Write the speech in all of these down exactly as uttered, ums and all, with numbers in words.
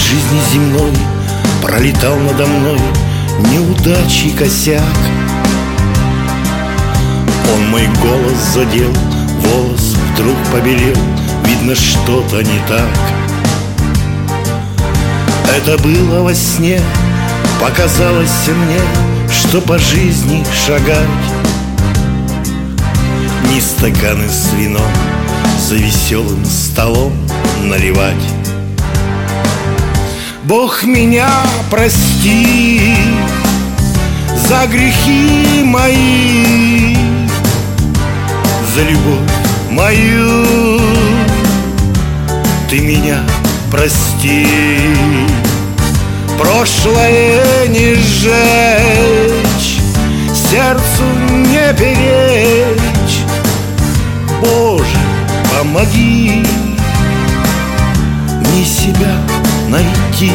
жизни земной пролетал надо мной неудачи косяк. Он мой голос задел, волос вдруг побелел, видно, что-то не так. Это было во сне, показалось мне, что по жизни шагать не стаканы с вином за веселым столом наливать. Бог меня прости за грехи мои, за любовь мою ты меня прости. Прошлое не сжечь, сердцу не перечь. Боже, помоги мне себя найти.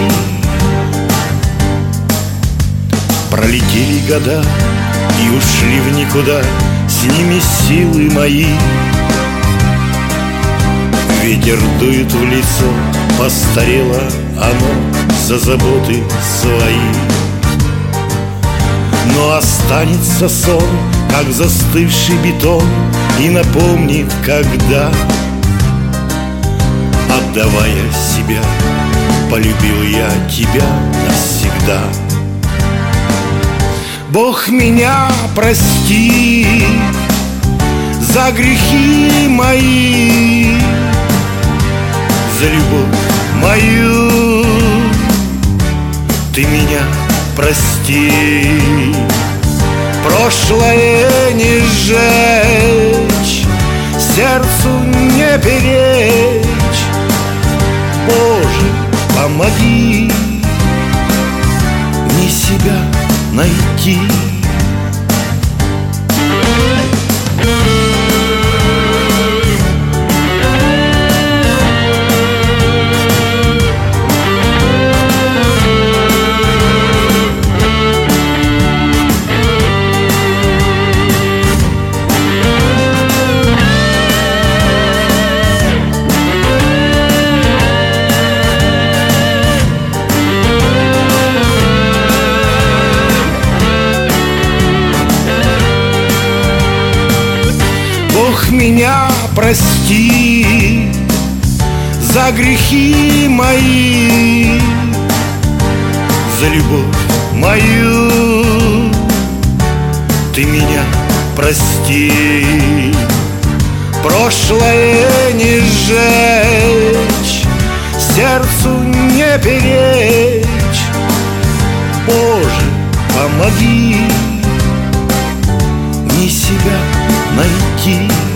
Пролетели года и ушли в никуда, с ними силы мои. Ветер дует в лицо, постарело оно за заботы свои. Но останется сон, как застывший бетон, и напомнит, когда, отдавая себя, полюбил я тебя навсегда. Бог меня прости за грехи мои, за любовь мою ты меня прости. Прошлое не сжечь, сердцу не перечь. Боже, помоги мне себя найти. Бог меня прости за грехи мои, за любовь мою ты меня прости. Прошлое не сжечь, сердцу не перечь. Боже, помоги мне себя найти.